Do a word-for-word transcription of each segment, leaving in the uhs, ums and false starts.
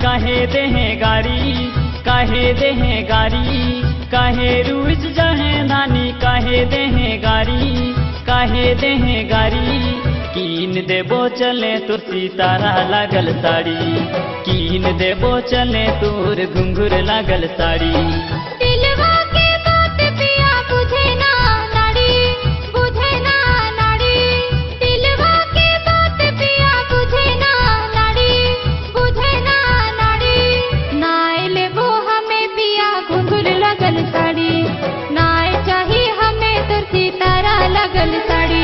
काहे देहे गारी, काहे देहे गारी, काहे रुस जाहे धानी, काहे देहे गारी, काहे देहे गारी। कीन देबो चले तोर सितारा लागल साड़ी, कीन देबो चले तोर घुंघरू लागल साड़ी। दिलवा के बात पिया बुझे ना नाड़ी, बुझे ना नाड़ी। दिलवा के बात पिया बुझे ना नाड़ी, बुझे ना नाड़ी। नाय लेबो हमें पिया घुंघरू लागल साड़ी, नाय चाही हमें तोर सितारा लागल साड़ी।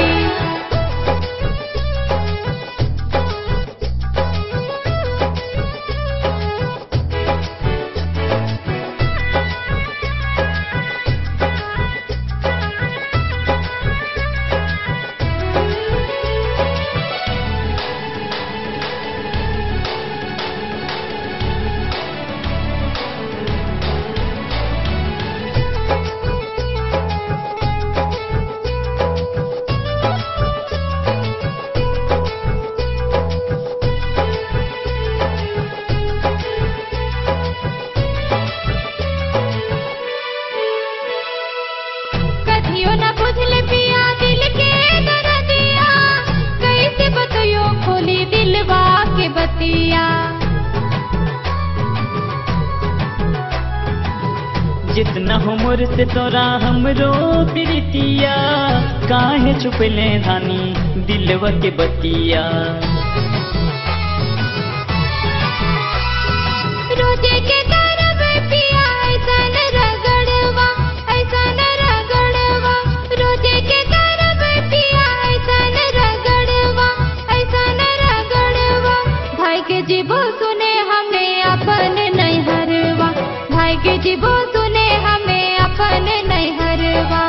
कथियो न बुझले पिया दिल के दर्दिया, कैसे बतियो खोली दिलवा के बतिया। जितना हो मोर से तोरा हमरो प्रीतिया, काहे छुपले धानी दिलवा के बतिया। रोजे के करब पिया ऐसन रगड़वा, ऐसन रगड़वा। रोजे के करब पिया ऐसन रगड़वा, ऐसन रगड़वा। भाई के जीबो सुने हमें अपन नैहरवा, भाई के जीबो सुने हमें अपन नैहरवा।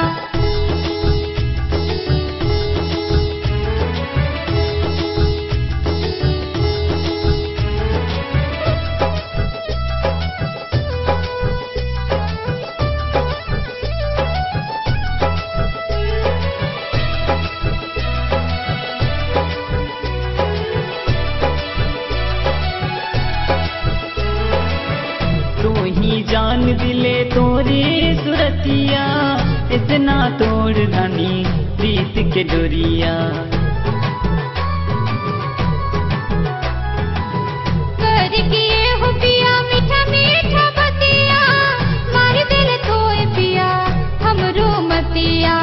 तू ही जान दिले तोरे सुरतिया, इतना तोड़ धानी प्रीत के डोरिया। कर किए हो पिया मीठा मीठा बतिया, मार दिल थोए पिया हमरो मतिया।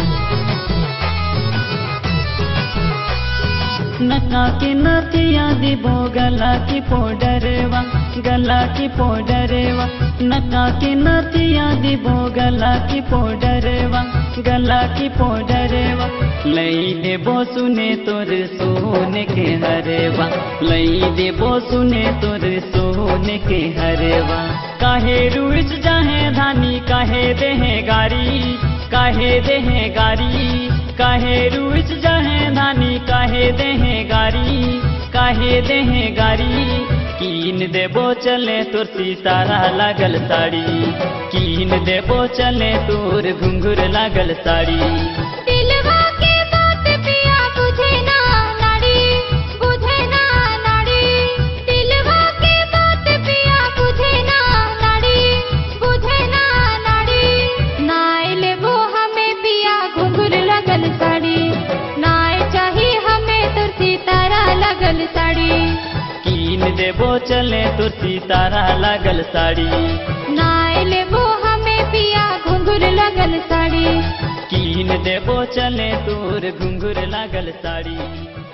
नका के नथिया देबो गला की पाउडरवा, गला की पाउडरवा। नका के नथिया देबो गला की पाउडरवा, गला की पाउडरवा। लई देबो सुने तोर सोने के हरवा, लई देबो सुने तोर सोने के हरवा। काहे रुस जाहे धानी, काहे देहे गारी, काहे देहे गारी, काहे रुस जाहे धानी, काहे देहे गारी, काहे देहे गारी। कीन देबो चले तोर सितारा लागल साड़ी, कीन देबो चले तोर घुंघरू लागल साड़ी। दिलवा के बात पिया बुझे ना नाड़ी, बुझे ना नाड़ी। दिलवा के बात पिया बुझे ना नाड़ी, बुझे ना नाड़ी। नाय लेबो हमें पिया घुंघरू लागल साड़ी, नाय चाही हमें तोर सितारा लागल साड़ी। कीन देबो चले तोर सितारा लागल साड़ी, नाय लेबो हमें पिया घुंघरू लागल साड़ी। कीन देबो चले तोर घुंघरू लागल साड़ी।